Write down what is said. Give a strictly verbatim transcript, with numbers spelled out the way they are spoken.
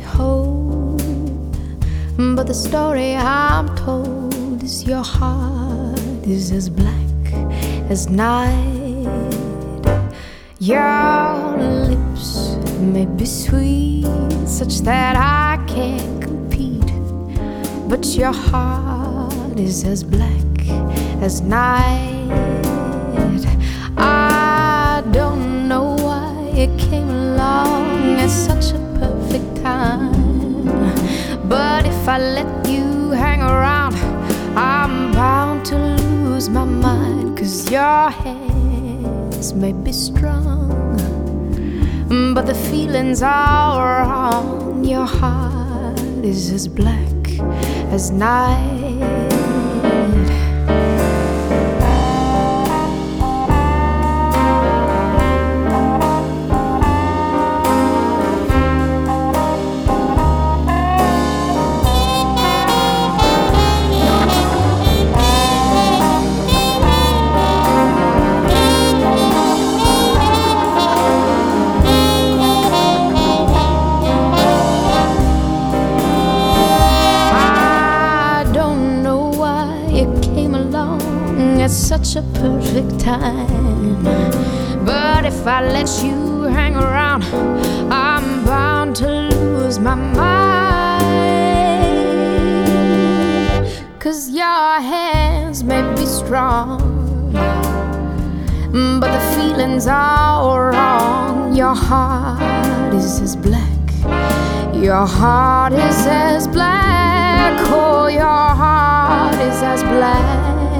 hope, but the story I'm told is your heart is as black as night. Your lips may be sweet, such that I can't compete, but your heart is as black as night. I don't know why it came along at such a perfect time, but if I let you hang around, I'm bound to lose my mind. 'Cause your hands may be strong, but the feelings are wrong. Your heart is as black as night. At such a perfect time, but if I let you hang around, I'm bound to lose my mind. 'Cause your hands may be strong, but the feelings are wrong. Your heart is as black, your heart is as black, oh, your heart is as black